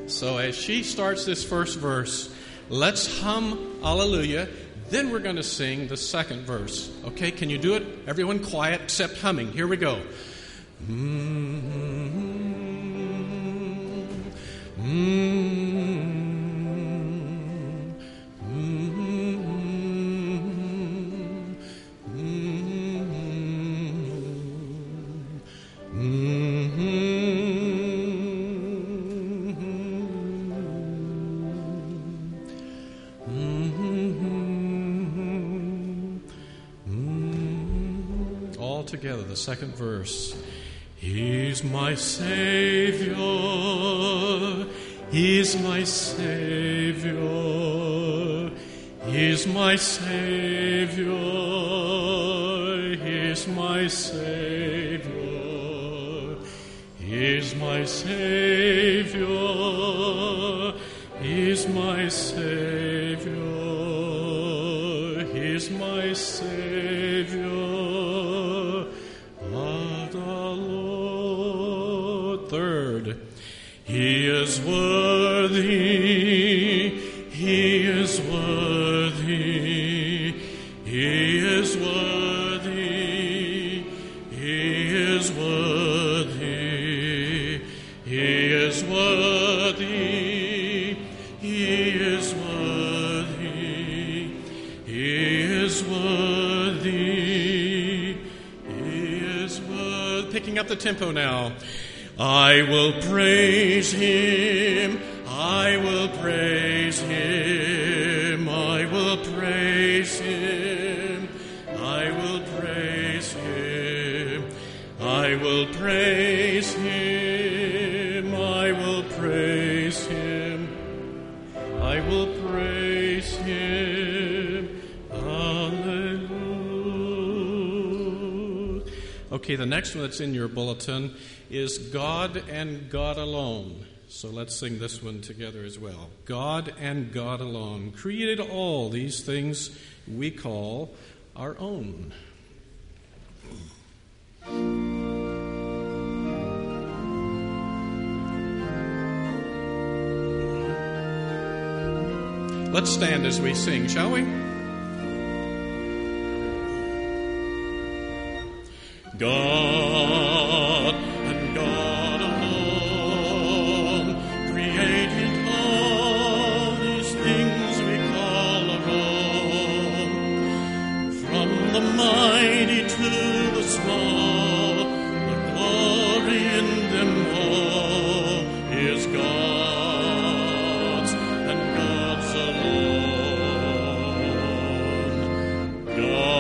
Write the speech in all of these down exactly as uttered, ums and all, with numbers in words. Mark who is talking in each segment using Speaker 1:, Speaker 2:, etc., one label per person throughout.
Speaker 1: So as she starts this first verse, let's hum Alleluia. Then we're going to sing the second verse. Okay, can you do it? Everyone quiet except humming. Here we go. Mm-hmm. Mm-hmm. Together, the second verse. He's my Savior, He's my Savior, He's my Savior, He's my Savior, He's my Savior, He's my Savior, He's my Savior. He is worthy, He is worthy, He is worthy, He is worthy, He is worthy, He is worthy, He is worthy, He is worthy. Picking up the tempo now. I will praise Him, I will praise Him, I will praise Him, I will praise Him, I will praise Him, I will praise Him, I will praise Him, Hallelujah. Okay, the next one that's in your bulletin is God and God alone. So let's sing this one together as well. God and God alone created all these things we call our own. Let's stand as we sing, shall we? God and God alone created all these things we call our own. From the mighty to the small, the glory in them all is God's and God's alone.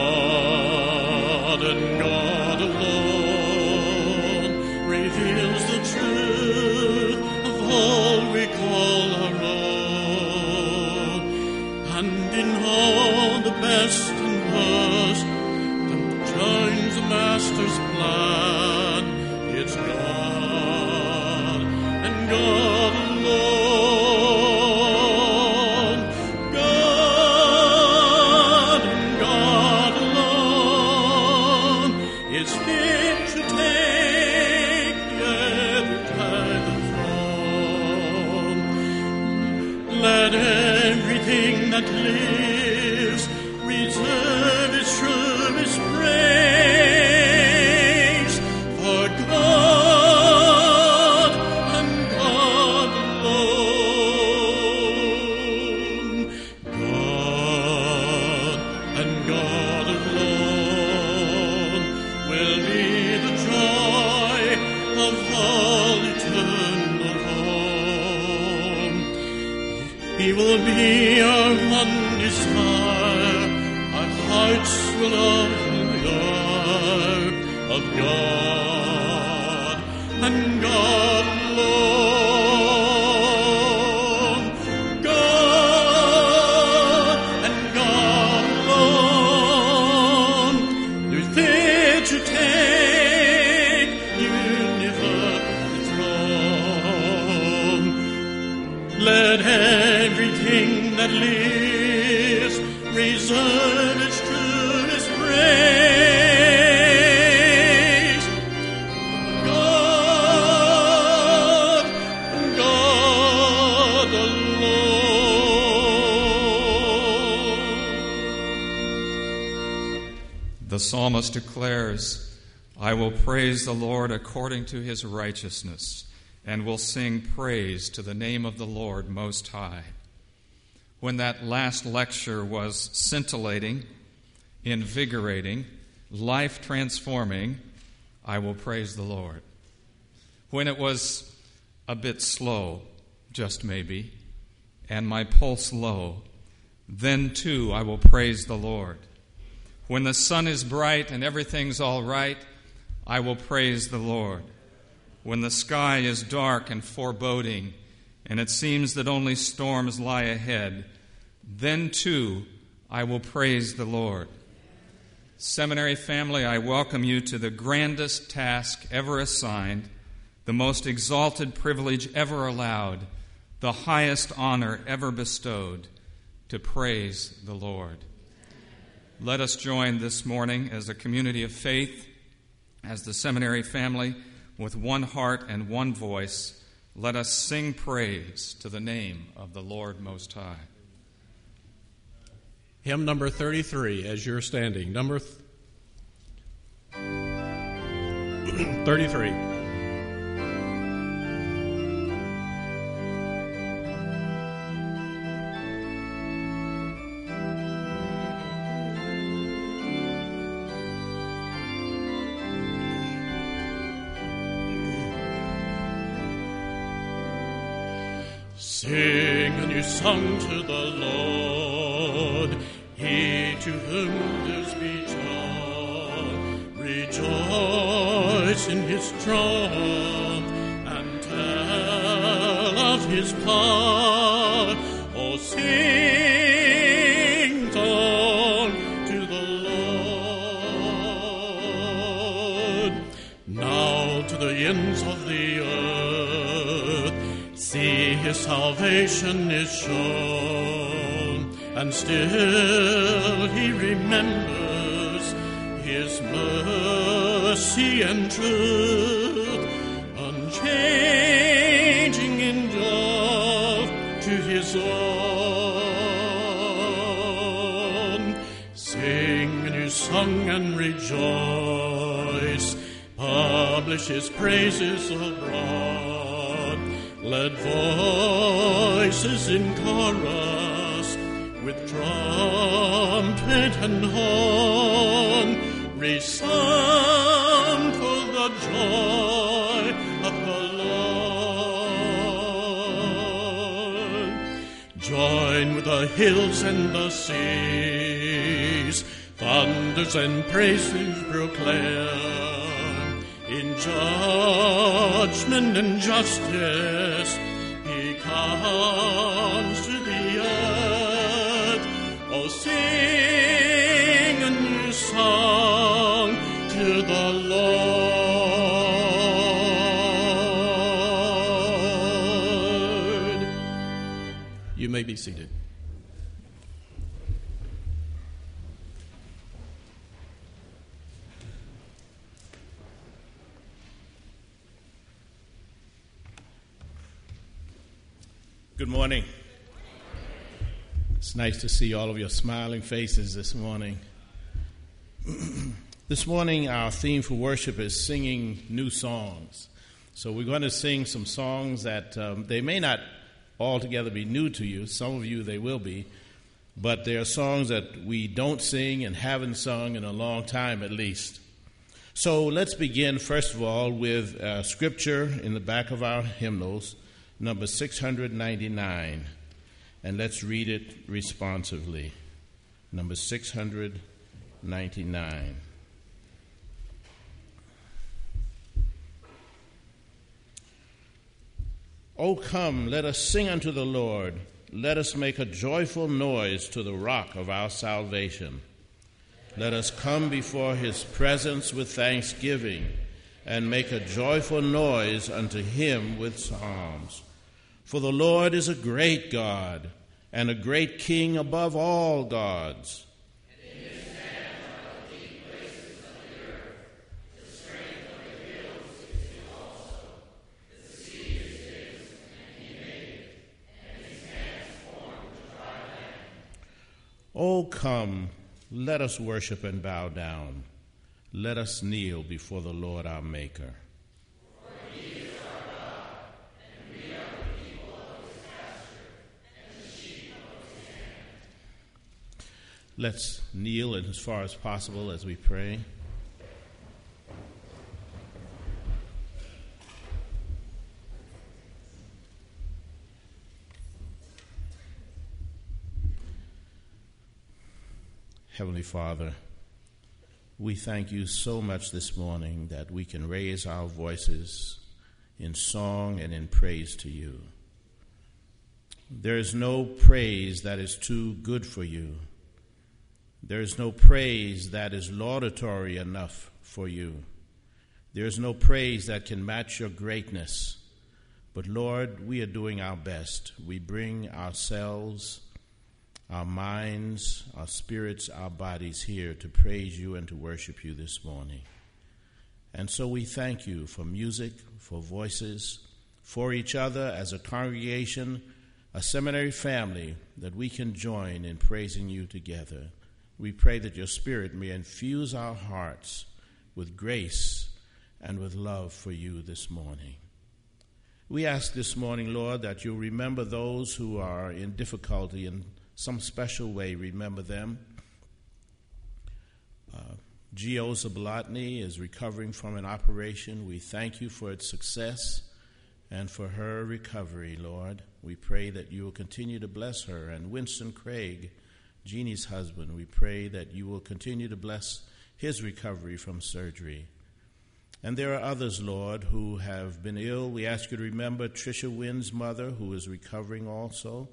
Speaker 1: God and God alone reveals the truth of all we call our own, and in all the best and worst that joins the Master's plan, it's God and God alone. God and God alone is fit to take the throne. Let everything that lives reserve its truest praise for God and God alone. God and God alone will be the joy of all eternal home. He will be our one desire, our hearts will often yearn of God and God alone. God and God alone, they're there to take you never the throne. Let everything that lives reserve its truest praise. God and God
Speaker 2: The psalmist declares, I will praise the Lord according to his righteousness, and will sing praise to the name of the Lord Most High. When that last lecture was scintillating, invigorating, life-transforming, I will praise the Lord. When it was a bit slow, just maybe, and my pulse low, then too I will praise the Lord. When the sun is bright and everything's all right, I will praise the Lord. When the sky is dark and foreboding, and it seems that only storms lie ahead, then too I will praise the Lord. Seminary family, I welcome you to the grandest task ever assigned, the most exalted privilege ever allowed, the highest honor ever bestowed, to praise the Lord. Let us join this morning as a community of faith, as the seminary family, with one heart and one voice. Let us sing praise to the name of the Lord Most High.
Speaker 1: Hymn number thirty-three, as you're standing. Number th- thirty-three. Sing a new song to the Lord, he to whom wonders be told. Rejoice in his triumph and tell of his power. Oh, sing on to the Lord. Now to the ends of the earth, see his salvation is shown, and still he remembers his mercy and truth, unchanging in love to his own. Sing a new song and rejoice, publish his praises abroad. Let voices in chorus with trumpet and horn resound for the joy of the Lord. Join with the hills and the seas, thunders and praises proclaim. In judgment and justice he comes to the earth. Oh, sing a new song to the Lord. You may be seated.
Speaker 3: Good morning. It's nice to see all of your smiling faces this morning. This morning, our theme for worship is singing new songs. So we're going to sing some songs that um, they may not altogether be new to you. Some of you, they will be. But they are songs that we don't sing and haven't sung in a long time at least. So let's begin, first of all, with uh, scripture in the back of our hymnals, number six hundred ninety-nine, and let's read it responsively. Number six hundred ninety-nine. O come, let us sing unto the Lord. Let us make a joyful noise to the rock of our salvation. Let us come before his presence with thanksgiving, and make a joyful noise unto him with psalms. For the Lord is a great God, and a great King above all gods.
Speaker 4: And in his hand are the deep places of the earth. The strength of the hills is he also. The sea is his, and he made it, and his hands formed the dry land.
Speaker 3: O come, let us worship and bow down. Let us kneel before the Lord our Maker.
Speaker 4: For he is our God, and we are the people of his pasture, and the sheep of his hand.
Speaker 3: Let's kneel as far as possible as we pray. Heavenly Father, we thank you so much this morning that we can raise our voices in song and in praise to you. There is no praise that is too good for you. There is no praise that is laudatory enough for you. There is no praise that can match your greatness. But Lord, we are doing our best. We bring ourselves, our minds, our spirits, our bodies here to praise you and to worship you this morning. And so we thank you for music, for voices, for each other as a congregation, a seminary family, that we can join in praising you together. We pray that your Spirit may infuse our hearts with grace and with love for you this morning. We ask this morning, Lord, that you'll remember those who are in difficulty in some special way. Remember them. Uh, Gio Zablotny is recovering from an operation. We thank you for its success and for her recovery, Lord. We pray that you will continue to bless her. And Winston Craig, Jeannie's husband, we pray that you will continue to bless his recovery from surgery. And there are others, Lord, who have been ill. We ask you to remember Tricia Wynn's mother, who is recovering also.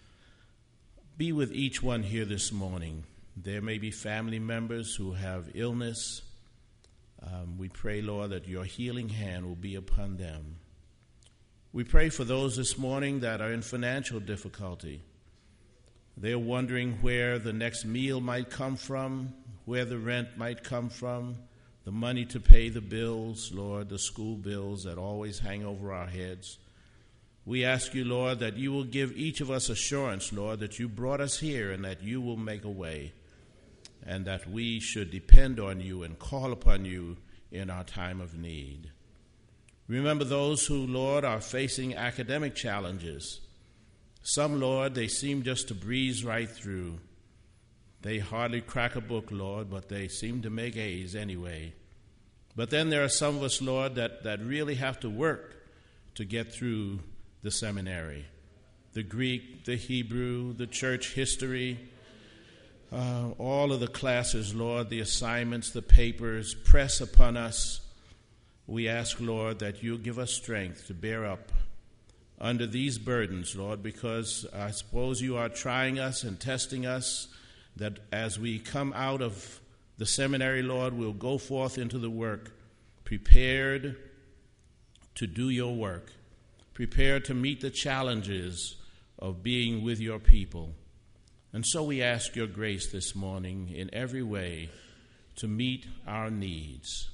Speaker 3: Be with each one here this morning. There may be family members who have illness. Um, we pray, Lord, that your healing hand will be upon them. We pray for those this morning that are in financial difficulty. They're wondering where the next meal might come from, where the rent might come from, the money to pay the bills, Lord, the school bills that always hang over our heads. We ask you, Lord, that you will give each of us assurance, Lord, that you brought us here and that you will make a way, and that we should depend on you and call upon you in our time of need. Remember those who, Lord, are facing academic challenges. Some, Lord, they seem just to breeze right through. They hardly crack a book, Lord, but they seem to make A's anyway. But then there are some of us, Lord, that, that really have to work to get through the seminary. The Greek, the Hebrew, the church history, uh, all of the classes, Lord, the assignments, the papers, press upon us. We ask, Lord, that you give us strength to bear up under these burdens, Lord, because I suppose you are trying us and testing us, that as we come out of the seminary, Lord, we'll go forth into the work, prepared to do your work, prepared to meet the challenges of being with your people. And so we ask your grace this morning in every way to meet our needs.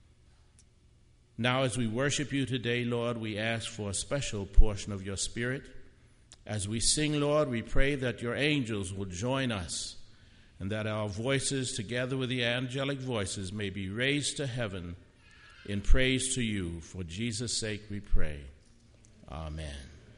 Speaker 3: Now, as we worship you today, Lord, we ask for a special portion of your Spirit. As we sing, Lord, we pray that your angels will join us and that our voices, together with the angelic voices, may be raised to heaven in praise to you. For Jesus' sake we pray. Amen.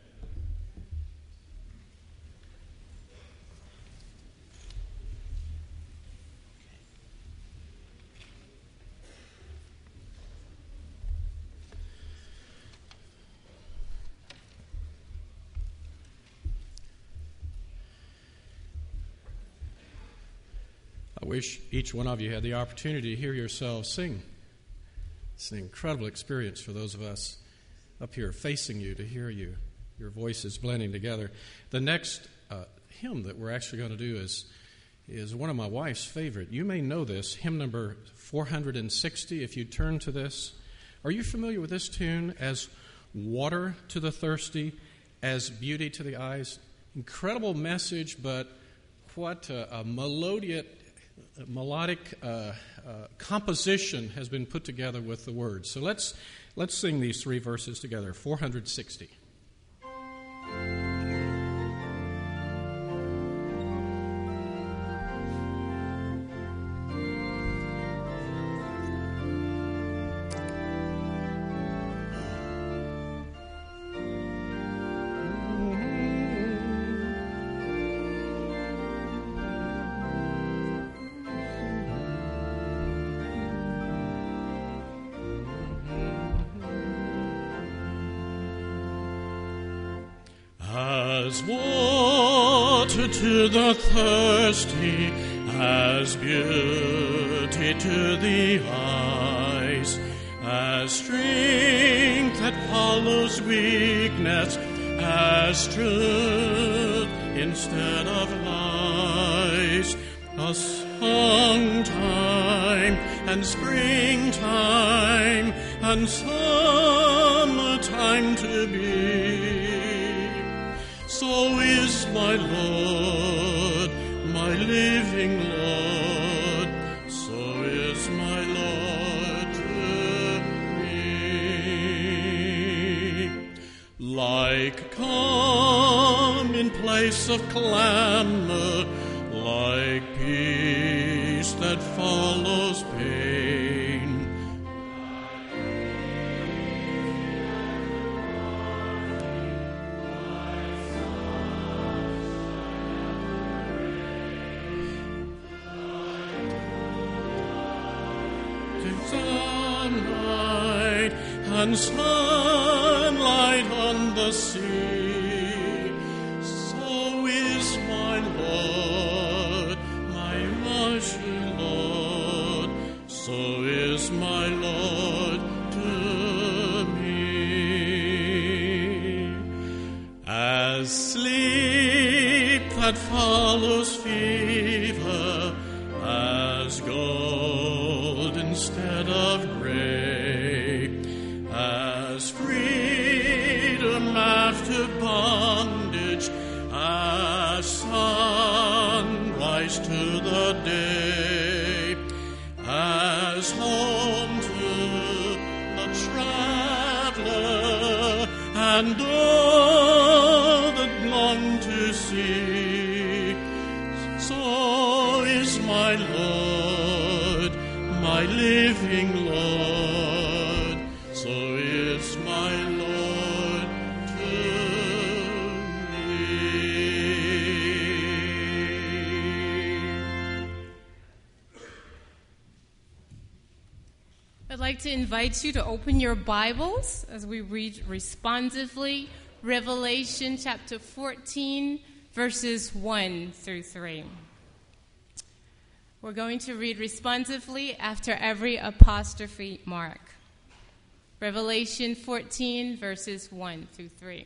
Speaker 1: I wish each one of you had the opportunity to hear yourselves sing. It's an incredible experience for those of us up here facing you, to hear you, your voices blending together. The next uh, hymn that we're actually going to do is is one of my wife's favorite. You may know this, hymn number four hundred sixty, if you turn to this. Are you familiar with this tune? As water to the thirsty, as beauty to the eyes. Incredible message, but what a, a melodic, a melodic uh, uh, composition has been put together with the words. So let's let's sing these three verses together. four hundred sixty. water to the thirsty, as beauty to the eyes, as strength that follows weakness, as truth instead of lies, a song time and springtime and summertime to be. So is my Lord, my living Lord, so is my Lord to me. Like calm in place of clamor, like peace that follows pain, sunlight and sunlight on the sea. So is my Lord, my Russia Lord, so is my Lord to me. As sleep that follows fever, as gold instead of gray, as freedom after bondage, as sunrise to the day, as home to the traveler and all that long to see. So is my Lord, my living Lord, so is my Lord to me.
Speaker 5: I'd like to invite you to open your Bibles as we read responsively Revelation chapter fourteen, verses one through three. We're going to read responsively after every apostrophe mark. Revelation fourteen, verses one through three.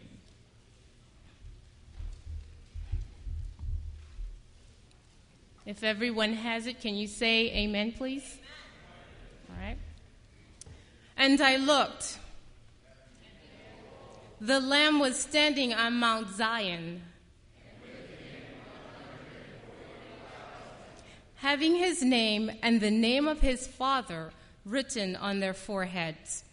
Speaker 5: If everyone has it, can you say amen, please? All right. And I looked. The Lamb was standing on Mount Zion, having his name and the name of his Father written on their foreheads.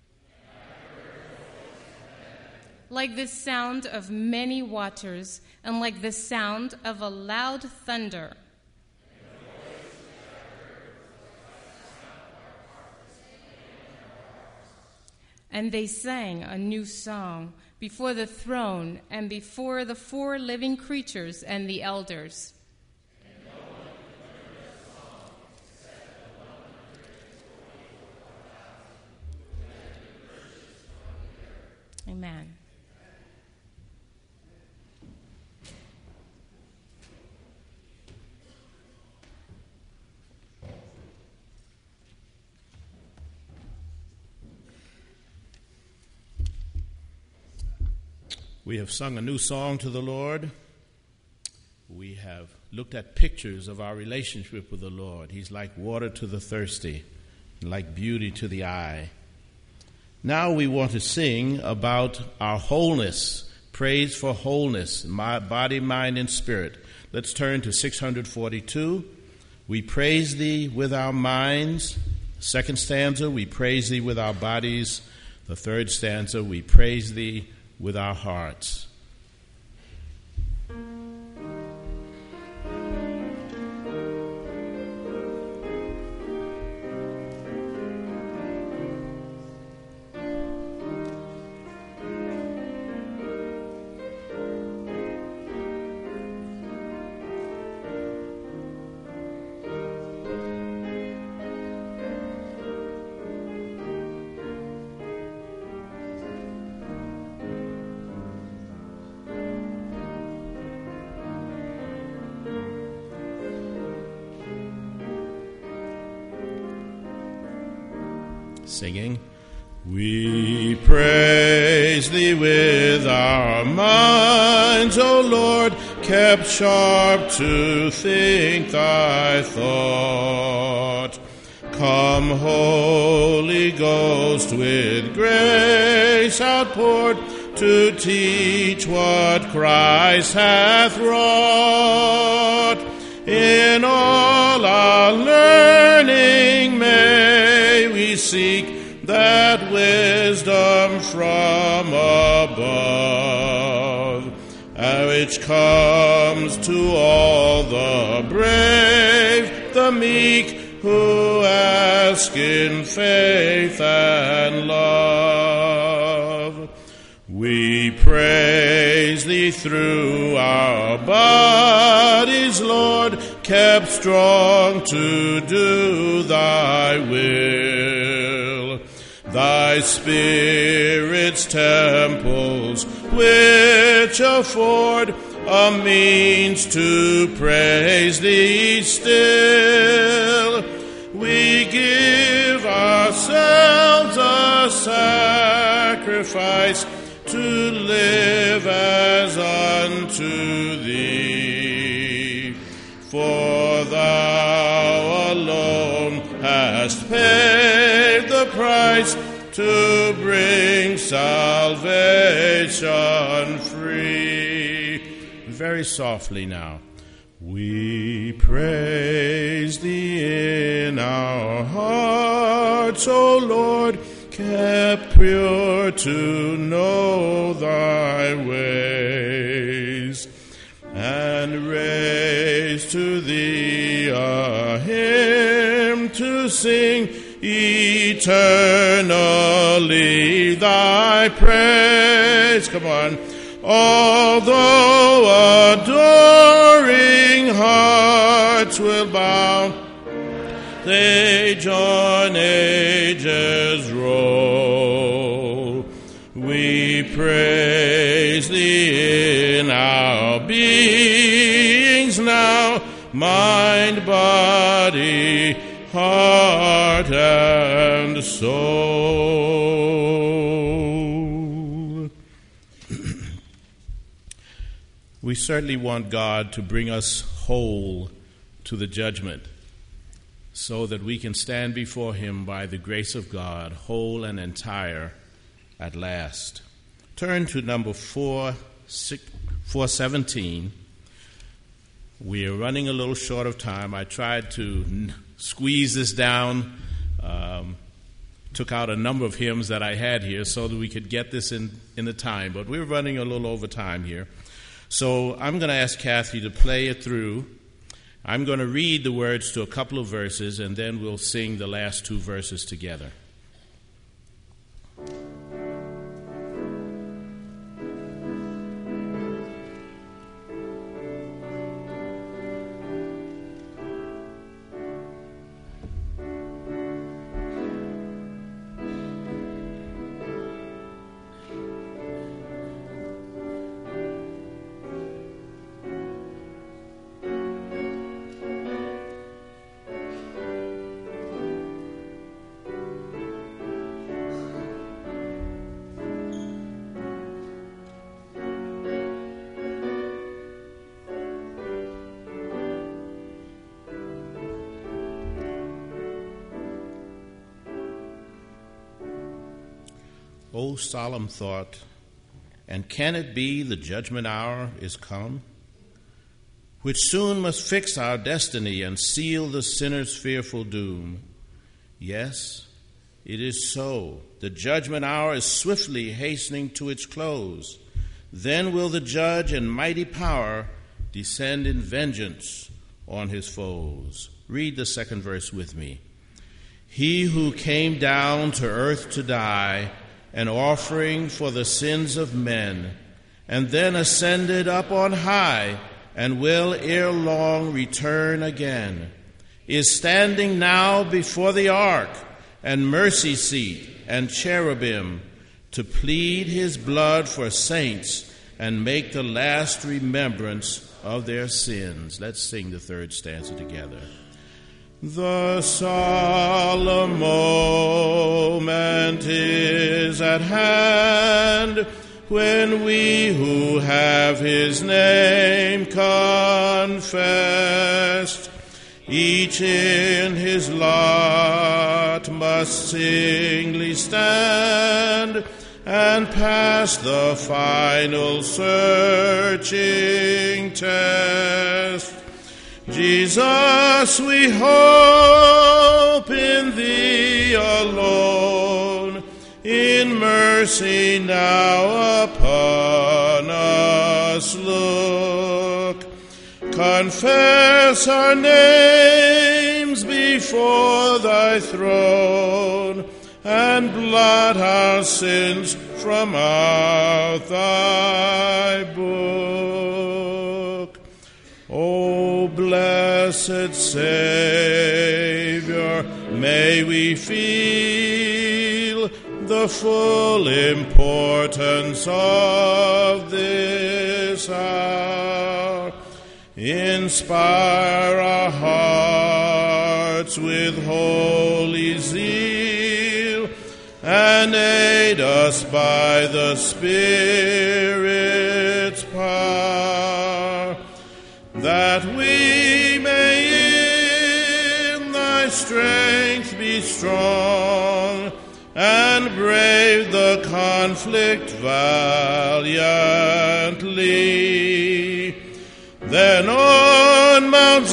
Speaker 5: Like the sound of many waters, and like the sound of a loud thunder. And they sang a new song before the throne and before the four living creatures and the elders. Amen.
Speaker 3: We have sung a new song to the Lord. We have looked at pictures of our relationship with the Lord. He's like water to the thirsty, like beauty to the eye. Now we want to sing about our wholeness, praise for wholeness, my body, mind, and spirit. Let's turn to six forty-two. We praise thee with our minds. Second stanza, we praise thee with our bodies. The third stanza, we praise thee with our hearts. singing, "We praise thee with our minds, O Lord, kept sharp to think thy thought. Come, Holy Ghost, with grace outpoured, to teach what Christ hath wrought. In all our learning may we seek that wisdom from above, which comes to all the brave, the meek, who ask in faith and love. We praise thee through our bodies, Lord, kept strong to do thy will. Thy Spirit's temples, which afford a means to praise thee still. We give ourselves a sacrifice to live as unto thee. For thou alone hast paid the price to bring salvation free. Very softly now. We praise thee in our hearts, O Lord, kept pure to know thy ways, and raise to thee a hymn to sing eternally thy praise. Come on. Although adoring hearts will bow, they join ages roll. We praise thee in our beings now, mind, body, heart, and soul. We certainly want God to bring us whole to the judgment, so that we can stand before him by the grace of God, whole and entire at last. Turn to number four, six, four seventeen. We are running a little short of time. I tried to n- squeeze this down, um, took out a number of hymns that I had here so that we could get this in, in the time, but we're running a little over time here. So I'm going to ask Kathy to play it through. I'm going to read the words to a couple of verses, and then we'll sing the last two verses together. O solemn thought, and can it be the judgment hour is come, which soon must fix our destiny and seal the sinner's fearful doom? Yes, it is so. The judgment hour is swiftly hastening to its close. Then will the judge in mighty power descend in vengeance on his foes. Read the second verse with me. He who came down to earth to die, an offering for the sins of men, and then ascended up on high, and will ere long return again, is standing now before the ark and mercy seat and cherubim to plead his blood for saints and make the last remembrance of their sins. Let's sing the third stanza together. The solemn moment is at hand when we who have his name confessed, each in his lot must singly stand and pass the final searching test. Jesus, we hope in thee alone. In mercy now upon us look. Confess our names before thy throne, and blot our sins from out thy book. O blessed Savior, may we feel the full importance of this hour. Inspire our hearts with holy zeal, and aid us by the Spirit's power, that we may in thy strength be strong, and brave the conflict valiantly. Then on Mount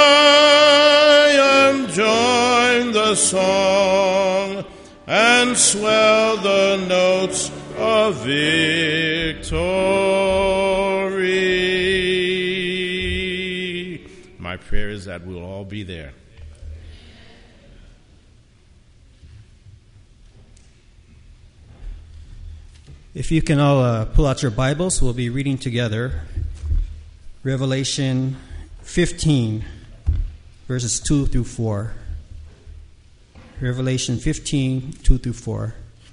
Speaker 3: Zion join the song, and swell the notes of victory. My prayer is that we'll all be there.
Speaker 6: If you can all uh, pull out your Bibles, we'll be reading together Revelation fifteen, verses two through four. Revelation fifteen, two through four.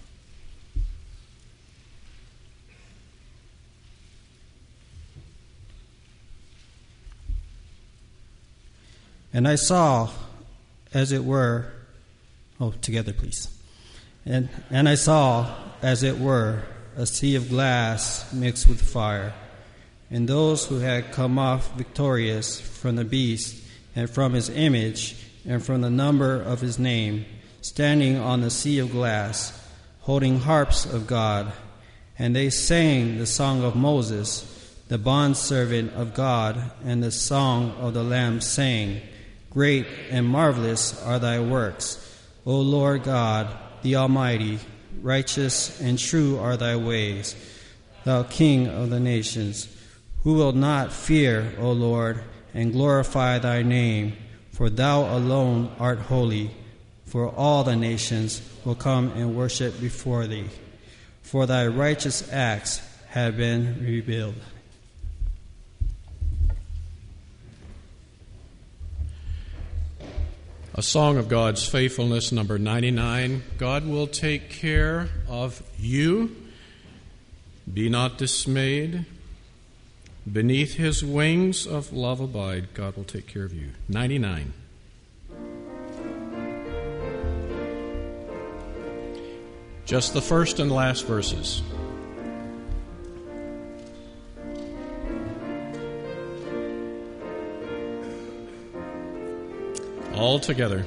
Speaker 6: And I saw, as it were, oh, together, please. And and I saw, as it were, a sea of glass mixed with fire, and those who had come off victorious from the beast and from his image and from the number of his name, standing on the sea of glass, holding harps of God. And they sang the song of Moses, the bondservant of God, and the song of the Lamb, saying, Great and marvelous are thy works, O Lord God, the Almighty. Righteous and true are thy ways, thou King of the nations. Who will not fear, O Lord, and glorify thy name? For thou alone art holy. For all the nations will come and worship before thee. For thy righteous acts have been revealed.
Speaker 1: A song of God's faithfulness, number ninety-nine. God will take care of you. Be not dismayed. Beneath his wings of love abide. God will take care of you. ninety-nine. Just the first and last verses. All together.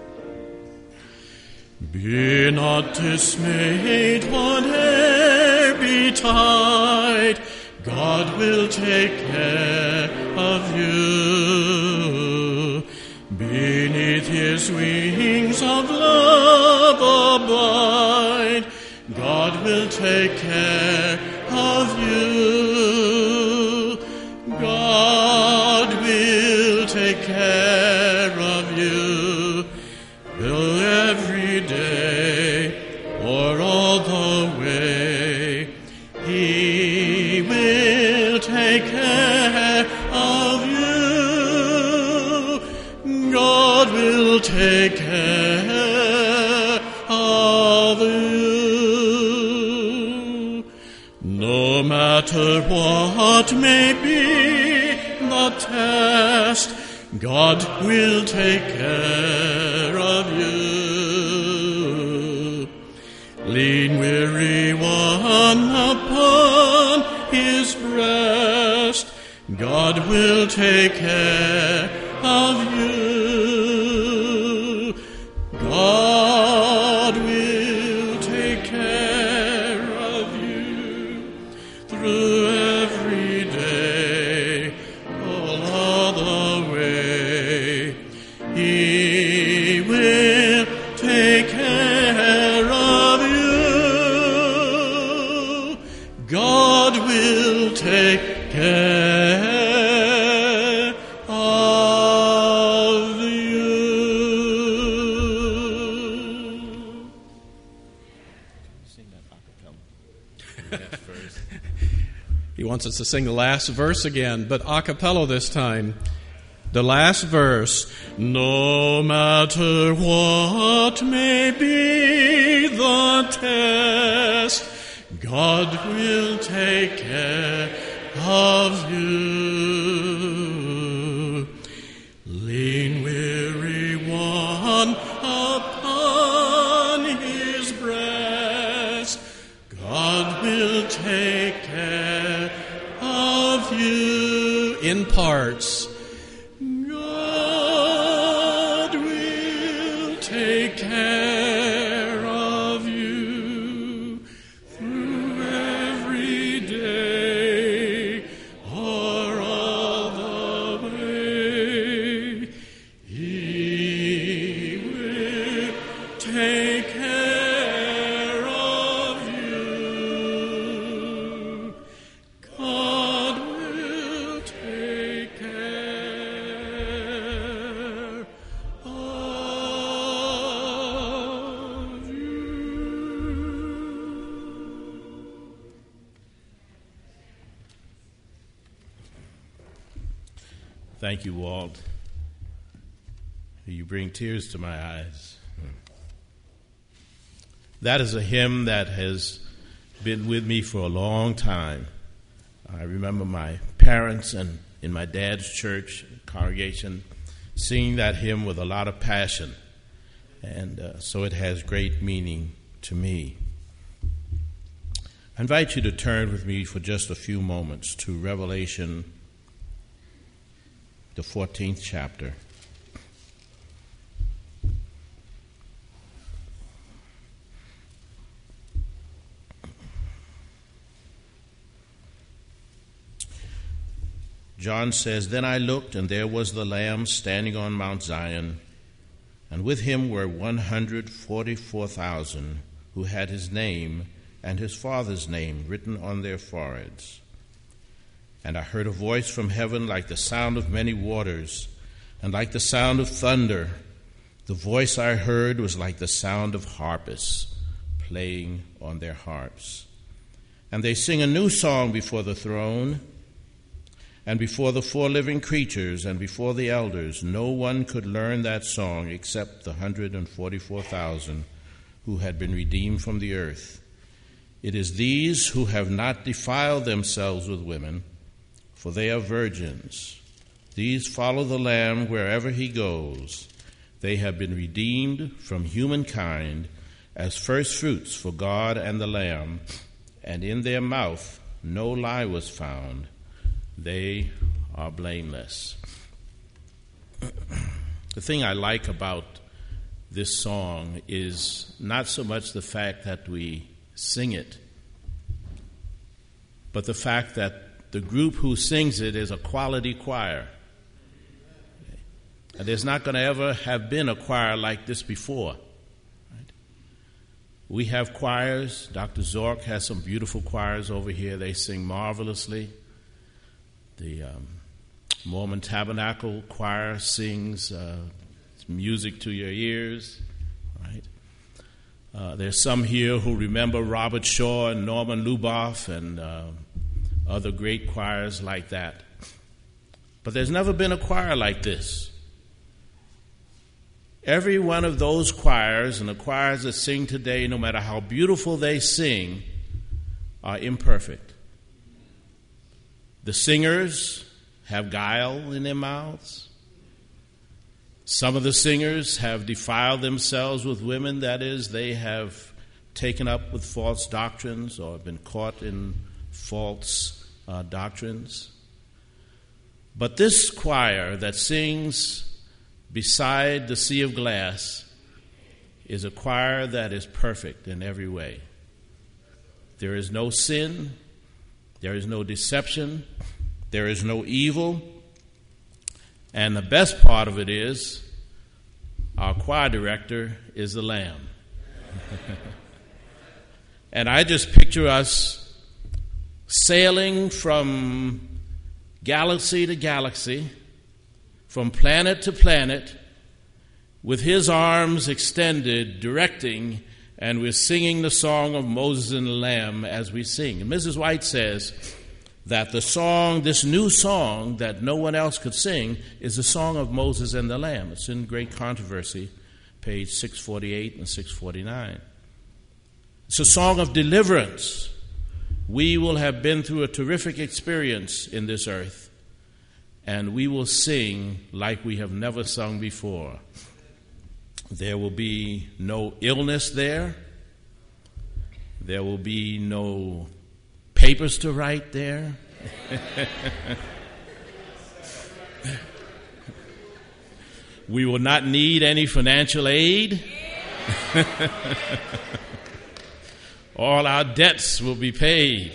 Speaker 1: Be not dismayed, whate'er betide, God will take care of you. Beneath his wings of love abide, God will take care of you. God will take care of you. Will every day or all the way, he will take care of you. God will take care of you. No matter what may be the test, God will take care of you. Lean, weary one upon his breast. God will take care of you. God will take care of you through every day, all the way. He will take care of you. God will take care of you.
Speaker 3: Sing that a cappella. First.
Speaker 1: He wants us to sing the last verse again, but a cappella this time. The last verse. No matter what may be the test, God will take care of you. Lean, weary one upon his breast. God will take care of you in parts. God will take care of you through every day or all the way. He will take care of you. God will take care of you.
Speaker 3: Thank you, Walt. You bring tears to my eyes. That is a hymn that has been with me for a long time. I remember my parents and in my dad's church congregation singing that hymn with a lot of passion, and uh, so it has great meaning to me. I invite you to turn with me for just a few moments to Revelation, the fourteenth chapter. John says, "Then I looked, and there was the Lamb standing on Mount Zion, and with him were one hundred forty-four thousand who had his name and his Father's name written on their foreheads. And I heard a voice from heaven like the sound of many waters, and like the sound of thunder. The voice I heard was like the sound of harpists playing on their harps. And they sing a new song before the throne, and before the four living creatures, and before the elders. No one could learn that song except the one hundred forty-four thousand who had been redeemed from the earth. It is these who have not defiled themselves with women, for they are virgins. These follow the Lamb wherever he goes. They have been redeemed from humankind as firstfruits for God and the Lamb, and in their mouth no lie was found. They are blameless." The thing I like about this song is not so much the fact that we sing it, but the fact that the group who sings it is a quality choir. And there's not going to ever have been a choir like this before. Right? We have choirs. Doctor Zork has some beautiful choirs over here. They sing marvelously. The um, Mormon Tabernacle Choir sings uh, music to your ears. Right? Uh, there's some here who remember Robert Shaw and Norman Luboff and uh, other great choirs like that. But there's never been a choir like this. Every one of those choirs and the choirs that sing today, no matter how beautiful they sing, are imperfect. The singers have guile in their mouths. Some of the singers have defiled themselves with women, that is, they have taken up with false doctrines or been caught in false uh, doctrines. But this choir that sings beside the sea of glass is a choir that is perfect in every way. There is no sin, there is no deception, there is no evil, and the best part of it is our choir director is the Lamb. And I just picture us sailing from galaxy to galaxy, from planet to planet, with his arms extended, directing, and we're singing the song of Moses and the Lamb as we sing. And Missus White says that the song, this new song that no one else could sing, is the song of Moses and the Lamb. It's in Great Controversy, page six forty-eight and six forty-nine. It's a song of deliverance. We will have been through a terrific experience in this earth, and we will sing like we have never sung before. There will be no illness there. There will be no papers to write there. We will not need any financial aid. All our debts will be paid.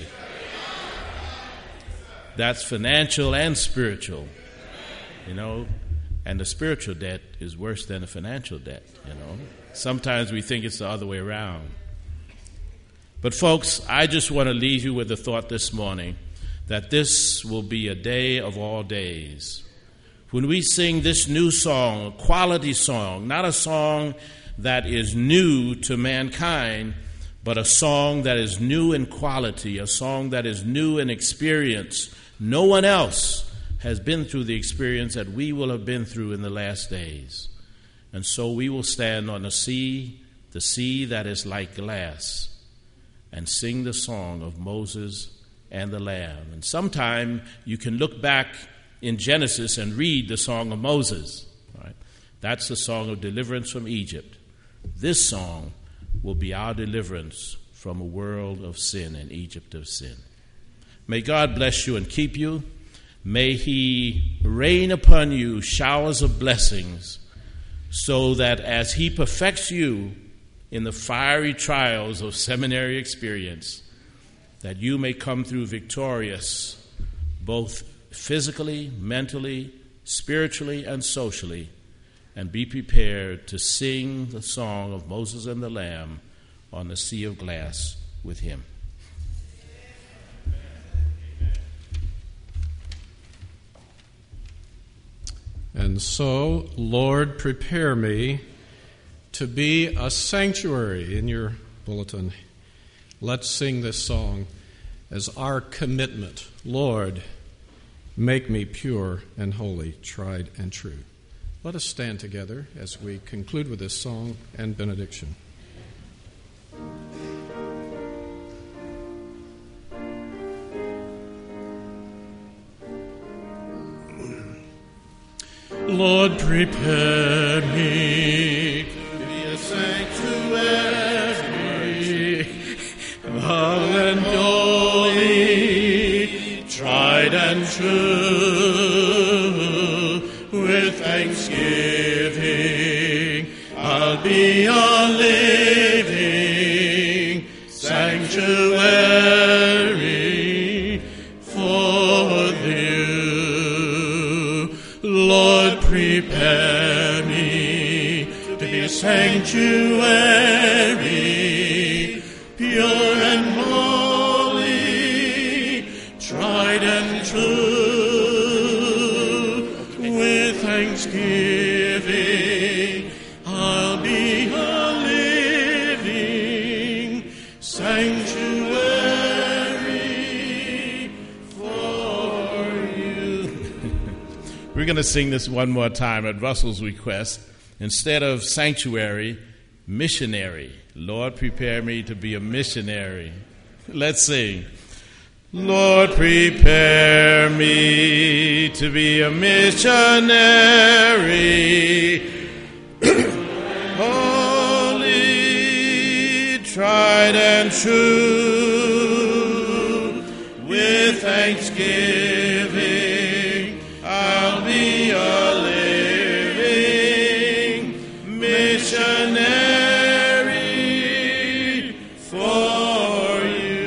Speaker 3: That's financial and spiritual, you know. And the spiritual debt is worse than the financial debt, you know. Sometimes we think it's the other way around. But folks, I just want to leave you with the thought this morning that this will be a day of all days. When we sing this new song, a quality song, not a song that is new to mankind, but a song that is new in quality, a song that is new in experience. No one else has been through the experience that we will have been through in the last days. And so we will stand on the sea, the sea that is like glass, and sing the song of Moses and the Lamb. And sometime you can look back in Genesis and read the song of Moses. Right? That's the song of deliverance from Egypt. This song will be our deliverance from a world of sin and Egypt of sin. May God bless you and keep you. May He rain upon you showers of blessings, so that as He perfects you in the fiery trials of seminary experience, that you may come through victorious, both physically, mentally, spiritually, and socially, and be prepared to sing the song of Moses and the Lamb on the sea of glass with Him.
Speaker 1: And so, Lord, prepare me to be a sanctuary in your bulletin. Let's sing this song as our commitment. Lord, make me pure and holy, tried and true. Let us stand together as we conclude with this song and benediction. Lord, prepare me to be a sanctuary, holy and holy, tried and true. With thanksgiving, I'll be a living sanctuary for you. Lord, prepare me to be a sanctuary, pure and holy, tried and true. With thanksgiving, I'll be a living sanctuary for you. We're going to sing this one more time at Russell's request. Instead of sanctuary, missionary. Lord, prepare me to be a missionary. Let's sing. Lord, prepare me
Speaker 3: to be a missionary. Holy, tried and true, with thanksgiving I'll be a living missionary for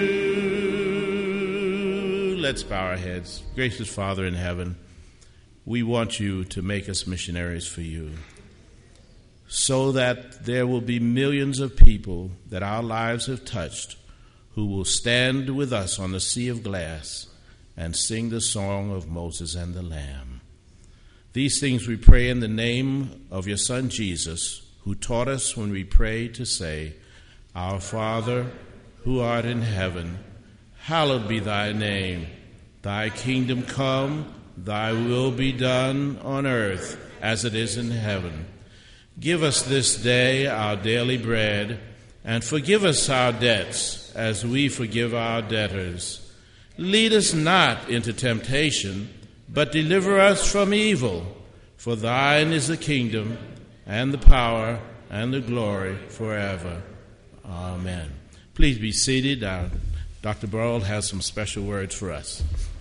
Speaker 3: you. Let's bow our heads. Gracious Father in heaven, we want you to make us missionaries for you, so that there will be millions of people that our lives have touched who will stand with us on the sea of glass and sing the song of Moses and the Lamb. These things we pray in the name of your Son Jesus, who taught us when we pray to say, Our Father, who art in heaven, hallowed be thy name. Thy kingdom come, thy will be done on earth as it is in heaven. Give us this day our daily bread, and forgive us our debts as we forgive our debtors. Lead us not into temptation, but deliver us from evil. For thine is the kingdom, and the power, and the glory forever. Amen. Please be seated. Uh, Doctor Burrell has some special words for us.